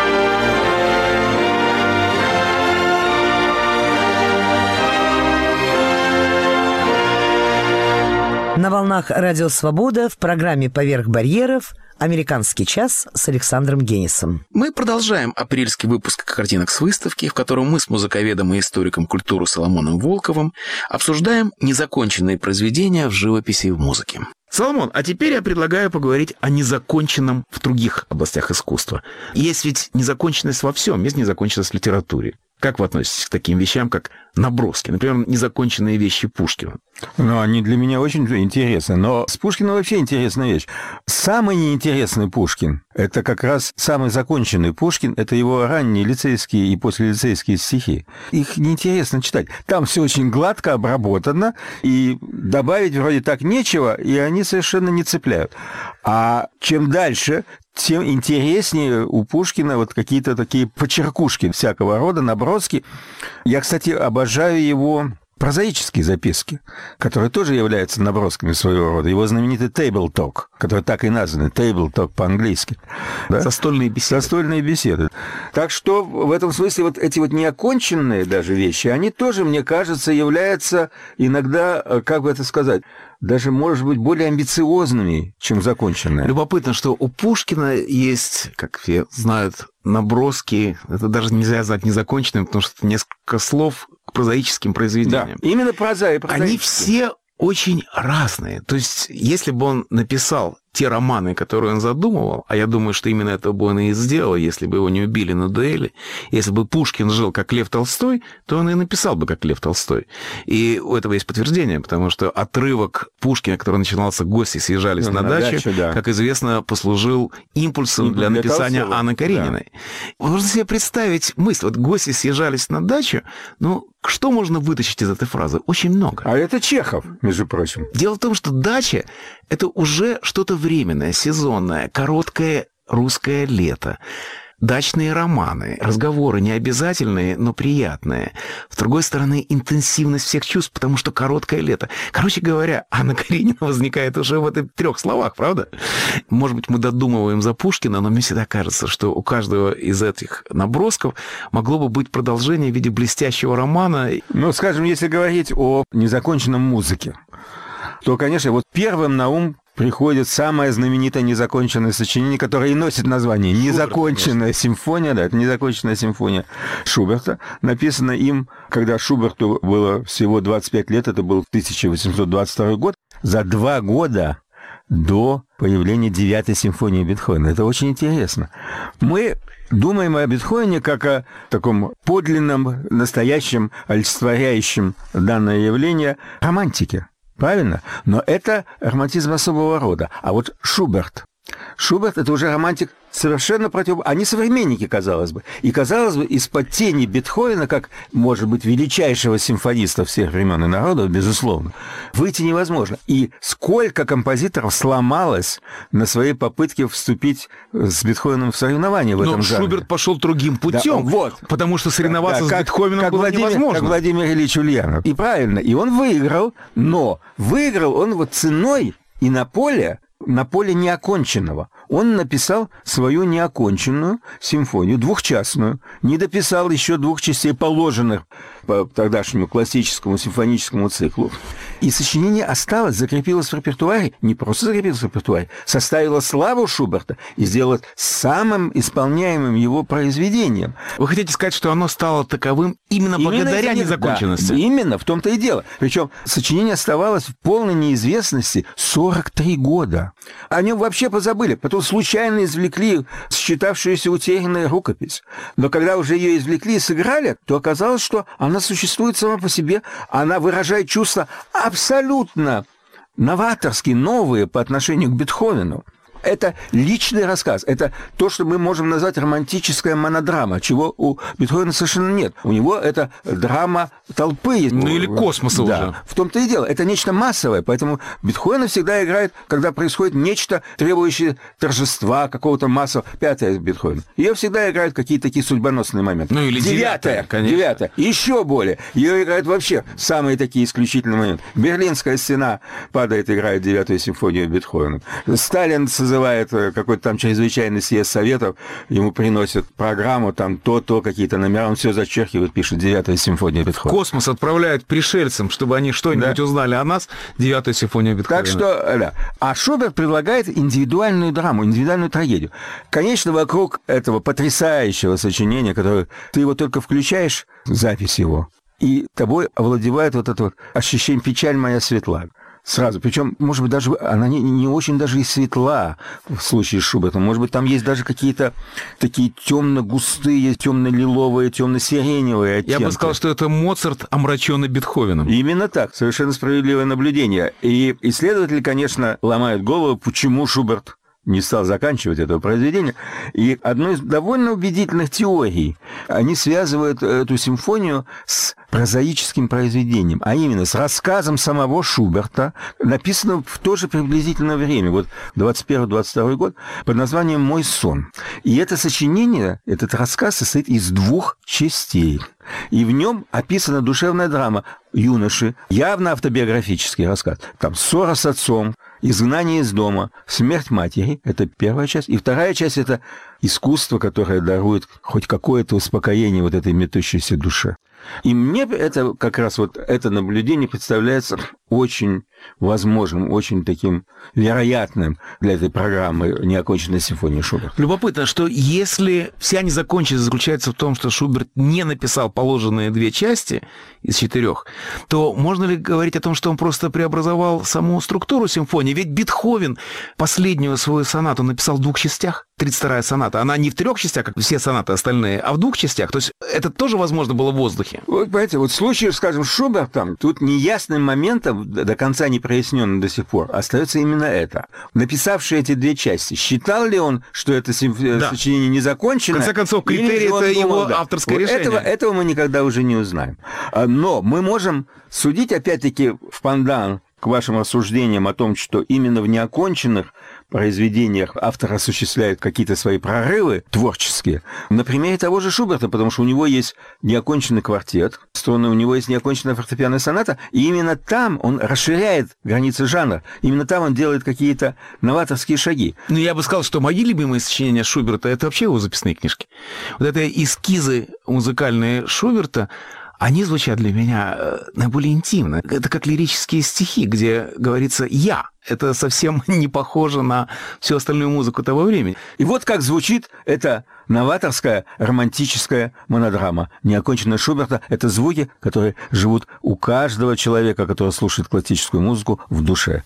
B: На волнах «Радио Свобода» в программе «Поверх барьеров» «Американский час» с Александром Генисом.
C: Мы продолжаем апрельский выпуск картинок с выставки, в котором мы с музыковедом и историком культуры Соломоном Волковым обсуждаем незаконченные произведения в живописи и в музыке. Соломон, а теперь я предлагаю поговорить о незаконченном в других областях искусства. Есть ведь незаконченность во всем, есть незаконченность в литературе. Как вы относитесь к таким вещам, как наброски? Например, незаконченные вещи Пушкина.
L: Ну, они для меня очень интересны. Но с Пушкиным вообще интересная вещь. Самый неинтересный Пушкин – это как раз самый законченный Пушкин, это его ранние лицейские и послелицейские стихи. Их неинтересно читать. Там все очень гладко обработано, и добавить вроде так нечего, и они совершенно не цепляют. А чем дальше, тем интереснее у Пушкина вот какие-то такие почеркушки всякого рода, наброски. Я, кстати, обожаю его прозаические записки, которые тоже являются набросками своего рода. Его знаменитый «Table Talk», который так и назван, «Table Talk» по-английски. Да?
C: Застольные беседы.
L: Застольные беседы. Так что в этом смысле вот эти вот неоконченные даже вещи, они тоже, мне кажется, являются иногда, как бы это сказать, даже, может быть, более амбициозными, чем законченные.
C: Любопытно, что у Пушкина есть, как все знают, наброски. Это даже нельзя назвать незаконченными, потому что это несколько слов к прозаическим произведениям.
L: Да, именно проза и прозаические.
C: Они все очень разные. То есть, если бы он написал те романы, которые он задумывал, а я думаю, что именно это бы он и сделал, если бы его не убили на дуэли, если бы Пушкин жил как Лев Толстой, то он и написал бы как Лев Толстой. И у этого есть подтверждение, потому что отрывок Пушкина, который начинался «Гости съезжались ну, на, на дачу», дачу да. как известно, послужил импульсом для, для написания Толстого. Анны Карениной. Да. Можно себе представить мысль, вот «Гости съезжались на дачу», ну, что можно вытащить из этой фразы? Очень много.
L: А это Чехов, между прочим.
C: Дело в том, что дача – это уже что-то временное, сезонное, короткое русское лето. Дачные романы, разговоры необязательные, но приятные. С другой стороны, интенсивность всех чувств, потому что короткое лето. Короче говоря, Анна Каренина возникает уже в этих трех словах, правда? Может быть, мы додумываем за Пушкина, но мне всегда кажется, что у каждого из этих набросков могло бы быть продолжение в виде блестящего романа.
L: Ну, скажем, если говорить о незаконченном музыке, то, конечно, вот первым на ум приходит самое знаменитое незаконченное сочинение, которое и носит название «Незаконченная Шуберт, симфония». Да, это «Незаконченная симфония» Шуберта. Написано им, когда Шуберту было всего двадцать пять лет, это был тысяча восемьсот двадцать второй год, за два года до появления девятой симфонии Бетховена. Это очень интересно. Мы думаем о Бетховене как о таком подлинном, настоящем, олицетворяющем данное явление романтике. Правильно? Но это романтизм особого рода. А вот Шуберт. Шуберт – это уже романтик совершенно против... Они современники, казалось бы. И, казалось бы, из-под тени Бетховена, как, может быть, величайшего симфониста всех времен и народов, безусловно, выйти невозможно. И сколько композиторов сломалось на своей попытке вступить с Бетховеном в соревнования в
C: Но
L: этом жанре.
C: Шуберт пошел другим путем,
L: да, вот.
C: потому что соревноваться да,
L: да,
C: с Бетховеном
L: как
C: было
L: Владимир,
C: невозможно.
L: Как Владимир Ильич Ульянов. И правильно. И он выиграл, но выиграл он вот ценой и на поле, на поле неоконченного. Он написал свою неоконченную симфонию, двухчастную, не дописал еще двух частей, положенных по тогдашнему классическому симфоническому циклу. И сочинение осталось, закрепилось в репертуаре, не просто закрепилось в репертуаре, составило славу Шуберта и сделало самым исполняемым его произведением.
C: Вы хотите сказать, что оно стало таковым именно, именно благодаря из-за незаконченности?
L: Да, именно, в том-то и дело. Причем сочинение оставалось в полной неизвестности сорок три года. О нем вообще позабыли, потом случайно извлекли считавшуюся утерянной рукопись. Но когда уже ее извлекли и сыграли, то оказалось, что она существует сама по себе, она выражает чувства абсолютно новаторские, новые по отношению к Бетховену. Это личный рассказ. Это то, что мы можем назвать романтическая монодрама, чего у Бетховена совершенно нет. У него это драма толпы.
C: Ну или космоса
L: да.
C: уже.
L: В том-то и дело. Это нечто массовое. Поэтому Бетховен всегда играет, когда происходит нечто, требующее торжества, какого-то массового. Пятая Бетховен. Ее всегда играют какие-то такие судьбоносные моменты.
C: Ну или девятая, конечно.
L: Девятая. Еще более. Ее играют вообще самые такие исключительные моменты. Берлинская стена падает, играет девятую симфонию Бетховена. Сталин созывает какой-то там чрезвычайный съезд советов, ему приносят программу, там то-то, какие-то номера, он все зачеркивает, пишет девятая симфония Бетховена.
C: Космос отправляет пришельцам, чтобы они что-нибудь да. узнали о нас, девятая симфония Бетховена.
L: Так что, да. А Шуберт предлагает индивидуальную драму, индивидуальную трагедию. Конечно, вокруг этого потрясающего сочинения, которое ты его только включаешь, запись его, и тобой овладевает вот это вот ощущение «печаль моя светла». сразу. Причем, может быть, даже она не, не очень даже и светла в случае с Шубертом. Может быть, там есть даже какие-то такие темно-густые, темно-лиловые, темно-сиреневые оттенки.
E: Я бы сказал, что это Моцарт, омраченный Бетховеном.
L: Именно так. Совершенно справедливое наблюдение. И исследователи, конечно, ломают голову, почему Шуберт не стал заканчивать это произведение. И одной из довольно убедительных теорий, они связывают эту симфонию с прозаическим произведением, а именно с рассказом самого Шуберта, написанного в то же приблизительное время, вот двадцать первый двадцать второй год, под названием «Мой сон». И это сочинение, этот рассказ состоит из двух частей. И в нем описана душевная драма юноши, явно автобиографический рассказ. Там ссора с отцом, изгнание из дома, смерть матери – это первая часть. И вторая часть – это искусство, которое дарует хоть какое-то успокоение вот этой метущейся душе. И мне это как раз вот это наблюдение представляется очень возможным, очень таким вероятным для этой программы «Неоконченная симфония» Шуберта.
C: Любопытно, что если вся незаконченность заключается в том, что Шуберт не написал положенные две части из четырех, то можно ли говорить о том, что он просто преобразовал саму структуру симфонии? Ведь Бетховен последнюю свою сонату написал в двух частях, тридцать вторая соната. Она не в трех частях, как все сонаты остальные, а в двух частях. То есть это тоже возможно было в воздухе.
L: Вот, понимаете, вот в случае, скажем, с Шубертом, тут неясным моментом, до конца не проясненным до сих пор, остается именно это. Написавший эти две части, считал ли он, что это симф... да. сочинение не закончено?
C: В конце концов, критерий – это его думал, да. авторское
L: вот
C: решение.
L: Этого, этого мы никогда уже не узнаем. Но мы можем судить, опять-таки, в пандан к вашим рассуждениям о том, что именно в неоконченных произведениях автор осуществляет какие-то свои прорывы творческие, на примере того же Шуберта, потому что у него есть неоконченный квартет, струнный, у него есть неоконченная фортепианная соната, и именно там он расширяет границы жанра, именно там он делает какие-то новаторские шаги.
C: Ну, я бы сказал, что мои любимые сочинения Шуберта – это вообще его записные книжки. Вот это эскизы музыкальные Шуберта, они звучат для меня наиболее интимно. Это как лирические стихи, где говорится «я». Это совсем не похоже на всю остальную музыку того времени.
L: И вот как звучит эта новаторская романтическая монодрама. Неоконченная Шуберта – это звуки, которые живут у каждого человека, который слушает классическую музыку, в душе.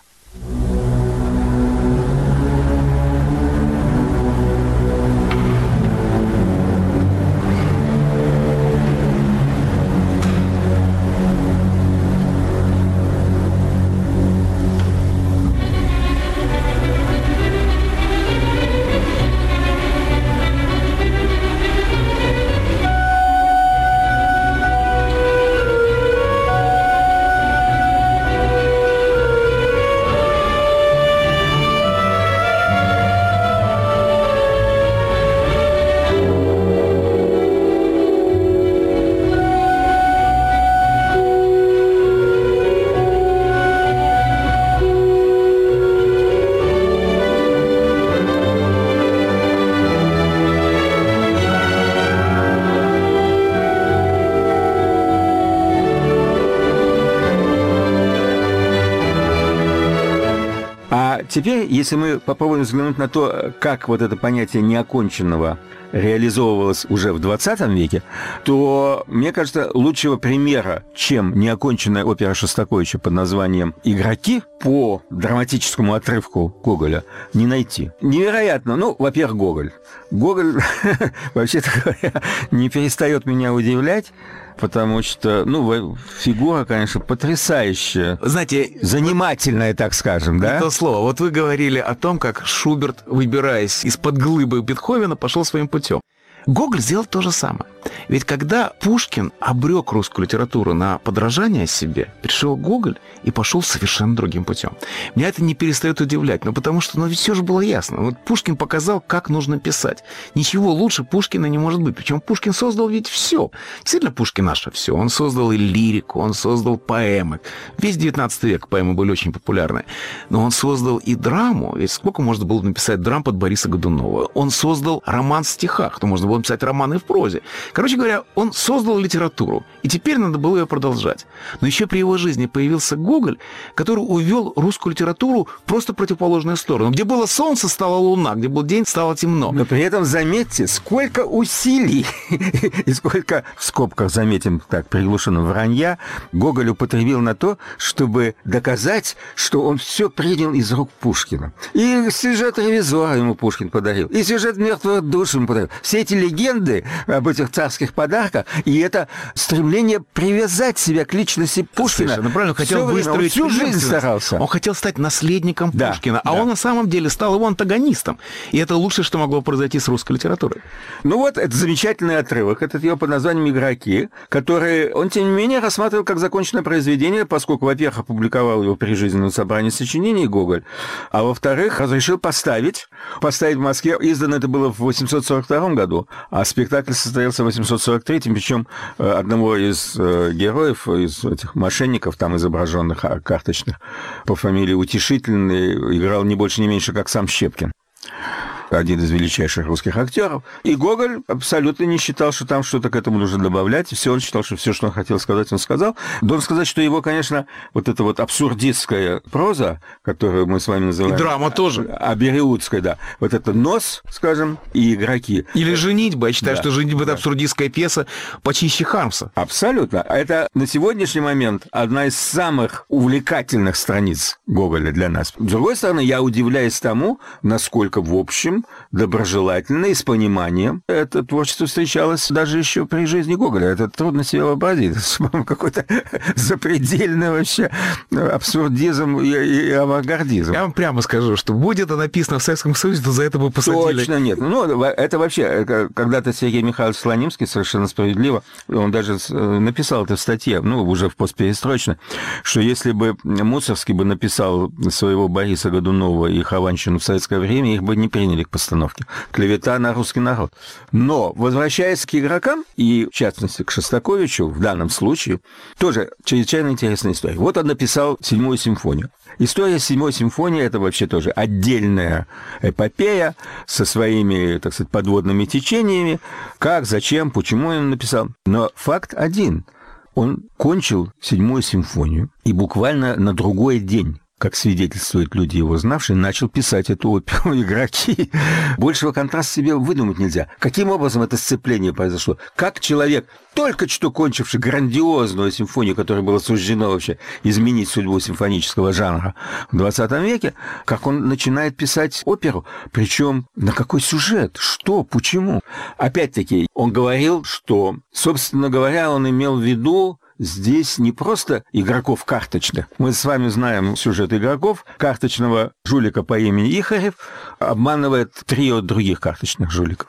L: Теперь, если мы попробуем взглянуть на то, как вот это понятие неоконченного реализовывалось уже в двадцатом веке, то, мне кажется, лучшего примера, чем неоконченная опера Шостаковича под названием «Игроки» по драматическому отрывку Гоголя не найти. Невероятно. Ну, во-первых, Гоголь. Гоголь, вообще-то говоря, не перестает меня удивлять, потому что, ну, фигура, конечно, потрясающая.
C: Знаете,
L: занимательная, так скажем, да?
C: Это слово. Вот вы говорили о том, как Шуберт, выбираясь из-под глыбы Бетховена, пошел своим путем. Гоголь сделал то же самое. Ведь когда Пушкин обрек русскую литературу на подражание себе, пришел Гоголь и пошел совершенно другим путем. Меня это не перестает удивлять, но потому что, ну, ведь все же было ясно. Вот Пушкин показал, как нужно писать. Ничего лучше Пушкина не может быть. Причем Пушкин создал ведь все. Действительно, Пушкин наше все. Он создал и лирику, он создал поэмы. Весь девятнадцатый век поэмы были очень популярны. Но он создал и драму. Ведь сколько можно было написать драм под Бориса Годунова? Он создал роман в стихах, что можно было будем писать романы в прозе. Короче говоря, он создал литературу, и теперь надо было ее продолжать. Но еще при его жизни появился Гоголь, который увел русскую литературу в просто противоположную сторону. Где было солнце, стала луна, где был день, стало темно.
L: Но при этом заметьте, сколько усилий и сколько, в скобках заметим так, приглушенного вранья, Гоголь употребил на то, чтобы доказать, что он все принял из рук Пушкина. И сюжет «Ревизора» ему Пушкин подарил, и сюжет «Мертвых душ» ему подарил. Все эти легенды об этих царских подарках, и это стремление привязать себя к личности Пушкина.
C: Совершенно правильно, хотел выстроить
L: всю жизнь старался.
C: Он хотел стать наследником
L: да,
C: Пушкина,
L: да.
C: а он на самом деле стал его антагонистом. И это лучшее, что могло произойти с русской литературой.
L: Ну вот, это замечательный отрывок, этот его под названием «Игроки», который он, тем не менее, рассматривал как законченное произведение, поскольку, во-первых, опубликовал его при жизненном собрании сочинений Гоголь, а во-вторых, разрешил поставить, поставить в Москве. Издано это было в восемьсот сорок втором году, а спектакль состоялся в восемьсот сорок третьем, причем одного из героев, из этих мошенников, там изображенных карточных, по фамилии Утешительный, играл не больше, не меньше, как сам Щепкин. Один из величайших русских актеров. И Гоголь абсолютно не считал, что там что-то к этому нужно добавлять. Все, он считал, что все, что он хотел сказать, он сказал. Должен сказать, что его, конечно, вот эта вот абсурдистская проза, которую мы с вами называем...
C: И драма тоже.
L: Абериутская, да. Вот это «Нос», скажем, и «Игроки».
C: Или «Женитьба». Я считаю,
L: да.
C: что «Женитьба» — это
L: да.
C: абсурдистская пьеса почище Хармса.
L: Абсолютно. Это на сегодняшний момент одна из самых увлекательных страниц Гоголя для нас. С другой стороны, я удивляюсь тому, насколько, в общем, доброжелательно и с пониманием это творчество встречалось даже еще при жизни Гоголя. Это трудно себе вообразить. Какой-то запредельный вообще абсурдизм и, и авангардизм.
C: Я вам прямо скажу, что будь это написано в Советском Союзе, то за это бы посадили.
L: Точно нет. Ну, это вообще, когда-то Сергей Михайлович Слонимский совершенно справедливо, он даже написал это в статье, ну, уже в постперестроечной, что если бы Мусоргский бы написал своего Бориса Годунова и Хованщину в советское время, их бы не приняли к постановке. Клевета на русский народ. Но, возвращаясь к игрокам, и в частности к Шостаковичу, в данном случае, тоже чрезвычайно интересная история. Вот он написал «Седьмую симфонию». История «Седьмой симфонии» — это вообще тоже отдельная эпопея со своими, так сказать, подводными течениями. Как, зачем, почему он написал. Но факт один. Он кончил «Седьмую симфонию» и буквально на другой день, как свидетельствуют люди, его знавшие, начал писать эту оперу «Игроки». Большего контраста себе выдумать нельзя. Каким образом это сцепление произошло? Как человек, только что кончивший грандиозную симфонию, которой было суждено вообще изменить судьбу симфонического жанра в двадцатом веке, как он начинает писать оперу, причем на какой сюжет, что, почему? Опять-таки, он говорил, что, собственно говоря, он имел в виду здесь не просто игроков карточных. Мы с вами знаем сюжет игроков. Карточного жулика по имени Ихарев обманывает трио других карточных жуликов.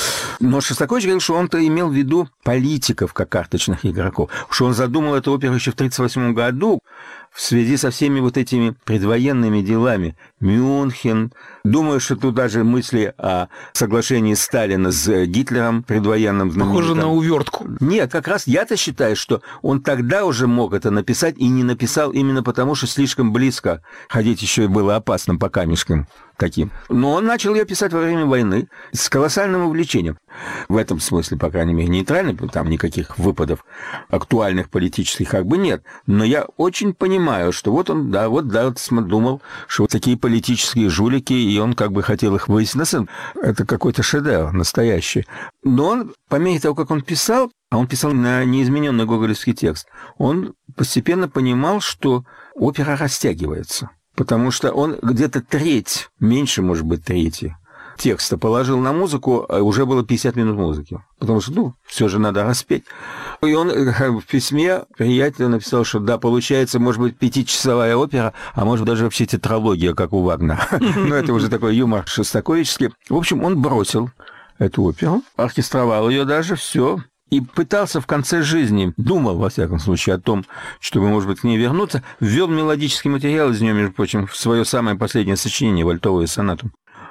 L: Но Шостакович говорил, что он-то имел в виду политиков как карточных игроков. Что он задумал эту оперу еще в тридцать восьмом году в связи со всеми вот этими предвоенными делами. Мюнхен. Думаю, что тут даже мысли о соглашении Сталина с Гитлером предвоенным.
C: Похоже на увертку.
L: Нет, как раз я-то считаю, что он тогда уже мог это написать и не написал именно потому, что слишком близко ходить еще и было опасным по камешкам таким. Но он начал ее писать во время войны с колоссальным увлечением. В этом смысле, по крайней мере, нейтральный, там никаких выпадов актуальных политических как бы нет. Но я очень понимаю, что вот он, да, вот, да, вот думал, что вот такие политические жулики, и он как бы хотел их вывести на сцену. Это какой-то шедевр настоящий. Но он, по мере того, как он писал, а он писал на неизмененный гоголевский текст, он постепенно понимал, что опера растягивается. Потому что он где-то треть, меньше, может быть, трети текста положил на музыку, а уже было пятьдесят минут музыки. Потому что, ну, все же надо распеть. И он в письме приятелю написал, что да, получается, может быть, пятичасовая опера, а может даже вообще тетралогия, как у Вагнера. Но это уже такой юмор шостаковичский. В общем, он бросил эту оперу, оркестровал ее даже, все. И пытался в конце жизни, думал, во всяком случае, о том, чтобы, может быть, к ней вернуться, ввел мелодический материал из нее, между прочим, в свое самое последнее сочинение, вальтовую сонату.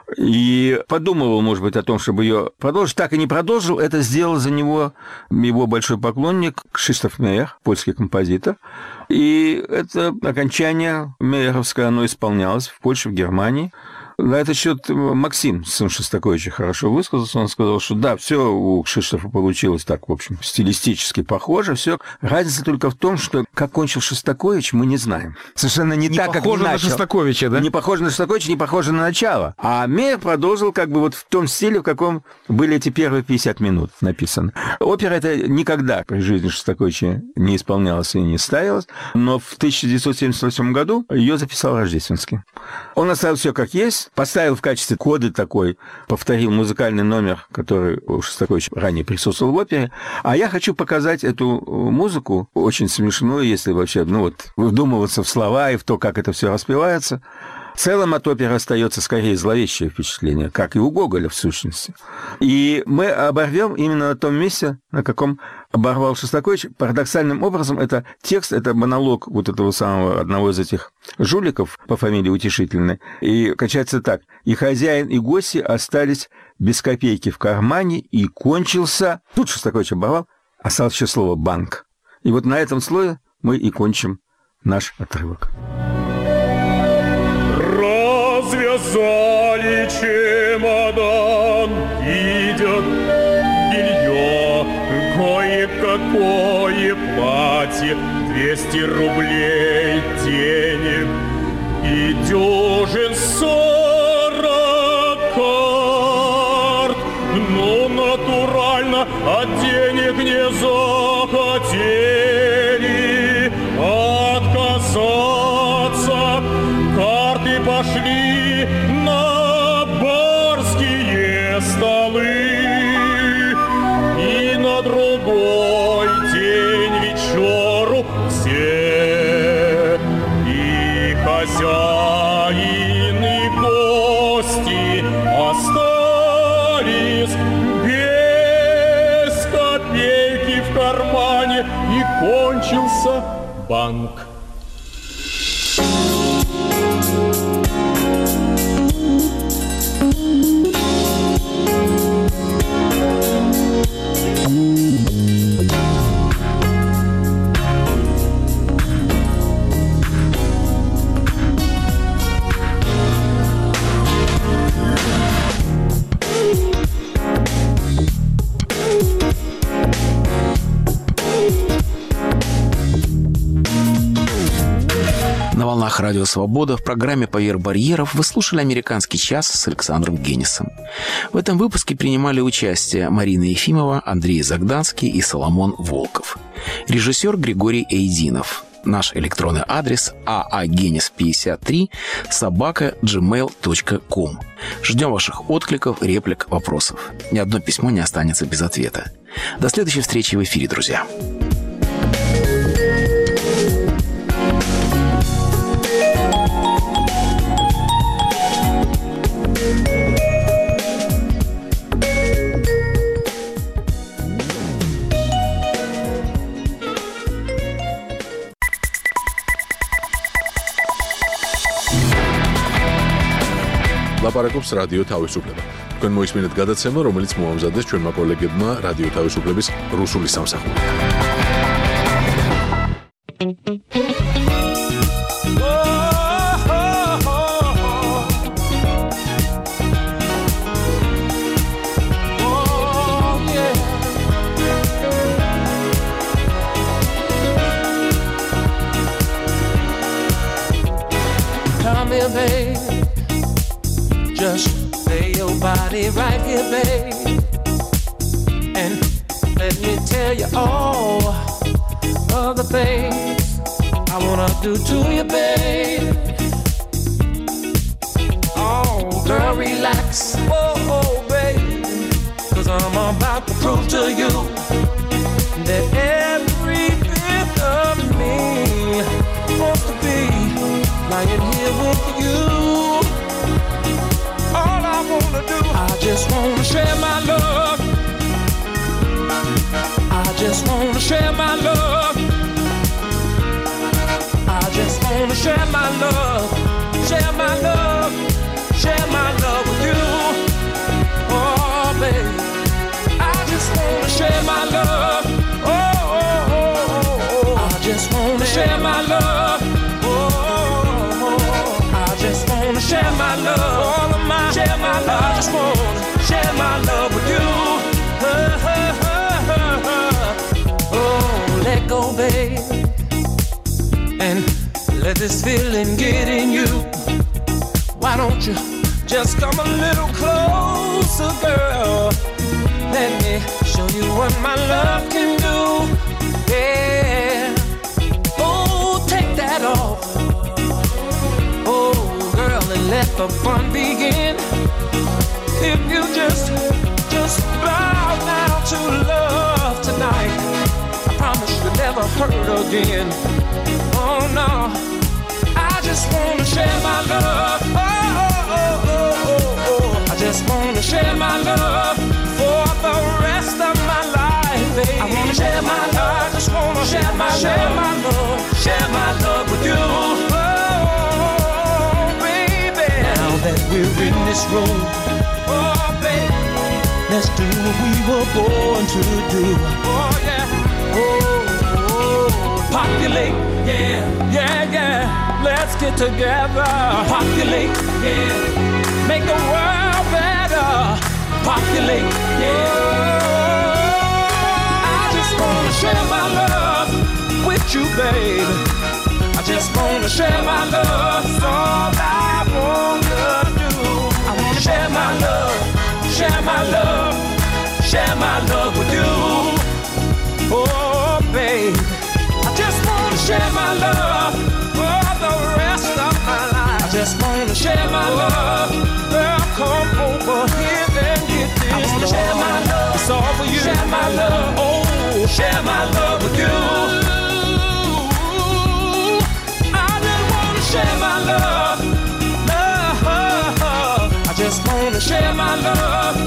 L: И подумывал, может быть, о том, чтобы ее продолжить. Так и не продолжил. Это сделал за него его большой поклонник Кшиштоф Мейер, польский композитор. И это окончание мейеровское, оно исполнялось в Польше, в Германии. На этот счет Максим, сын Шостаковича, хорошо высказался. Он сказал, что да, все у Кшиштофа получилось так, в общем, стилистически похоже. Все. Разница только в том, что как кончил Шостакович, мы не знаем. Совершенно не, не так, как начал. Не похоже на Шостаковича, да? Не похоже на Шостаковича, не похоже на начало. А Мейер продолжил как бы вот в том стиле, в каком были эти первые пятьдесят минут написаны. Опера это никогда при жизни Шостаковича не исполнялась и не ставилась, но в тысяча девятьсот семьдесят восьмом году ее записал Рождественский. Он оставил все как есть, поставил в качестве коды такой, повторил музыкальный номер, который у Шостаковича ранее присутствовал в опере. А я хочу показать эту музыку, очень смешную, если вообще, ну вот, вдумываться в слова и в то, как это все распевается. В целом от оперы остается скорее зловещее впечатление, как и у Гоголя, в сущности. И мы оборвем именно на том месте, на каком оборвал Шостакович. Парадоксальным образом, это текст, это монолог вот этого самого одного из этих жуликов по фамилии Утешительной. И кончается так. «И хозяин, и гости остались без копейки в кармане, и кончился...» Тут Шостакович оборвал, осталось еще слово «банк». И вот на этом слое мы и кончим наш отрывок.
M: Развязали чемодан, видят белье, кое-какое платье, двести рублей денег и дюжин сорок карт. Ну, натурально, от денег не захотели отказаться. Карты пошли на барские столы, и на другой день вечеру все, и хозяин, и гости остались без копейки в кармане, и кончился банк.
C: На волнах Радио Свобода в программе «Поверх барьеров» вы слушали «Американский час» с Александром Генисом. В этом выпуске принимали участие Марина Ефимова, Андрей Загданский и Соломон Волков. Режиссер Григорий Эйдинов. Наш электронный адрес аагенис пятьдесят три собака джимейл точка ком. Ждем ваших откликов, реплик, вопросов. Ни одно письмо не останется без ответа. До следующей встречи в эфире, друзья.
A: ლაპარაკობს რადიო თავისუფლება. თქვენ მოისმინეთ გადაცემა, რომელიც მოამზადეს ჩვენმა კოლეგებმა რადიო თავისუფლების რუსული სამსახურიდან.
F: Come here, babe. Just lay your body right here, babe, and let me tell you all of the things I wanna do to you, babe. Oh, girl, relax, oh, oh, babe, 'cause I'm about to prove to you that every bit of me wants to be lying here with you. All I wanna do, I just wanna share my love. I just wanna share my love. I just wanna share my love. Share my love. Share my love with you. Oh, baby, I just wanna share my love. Oh, oh, oh, oh. I just wanna share my love. Oh, oh, oh. I just wanna share my love. just wanna share my love with you. Oh, let go, babe, and let this feeling get in you. Why don't you just come a little closer, girl? Let me show you what my love can do. Yeah. Oh, take that off. Oh, girl, and let the fun begin. If you just, just bow down to love tonight, I promise you'll never hurt again. Oh, no, I just wanna share my love. Oh, oh, oh, oh, oh, oh. I just wanna share my love for the rest of my life, baby. I wanna share my love. I just wanna share my share love. my love, share my love with you. Oh, baby. Now that we're in this room, oh, baby, let's do what we were born to do. Oh, yeah. Oh, oh, populate, yeah, yeah, yeah. Let's get together. Populate, yeah. Make the world better. Populate, yeah. I just wanna share my love with you, babe. I just wanna share my love. That's all I wanna do. I wanna share my love, share my love, share my love with you. Oh, babe, I just wanna share my love for the rest of my life. I just wanna share my love. Girl, come over here and get this. I wanna share my love. It's all for you. Share my love. Oh, share my love with you. I just wanna share my love. Love. I just wanna share my love.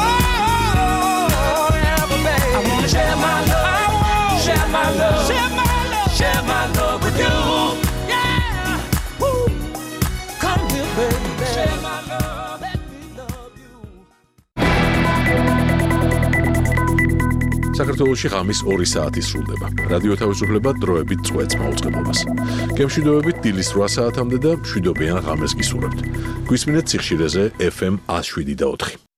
F: Forever, babe. I wanna share my love. I wanna share my love. Share my love. Share my love with you. Yeah. Woo. Come here, baby. Share my love. Let me love you.
A: საქართველოში ღამის ორი საათი სრულდება. რადიო თავისუფლება დროებით წვეთს მაუწყებლობას. გემშვიდობებით დილის რვა საათამდე და მშვიდობიან ღამეს გისურვებთ. გვისმინეთ სიხშირეზე ეფ ემ one oh seven და four.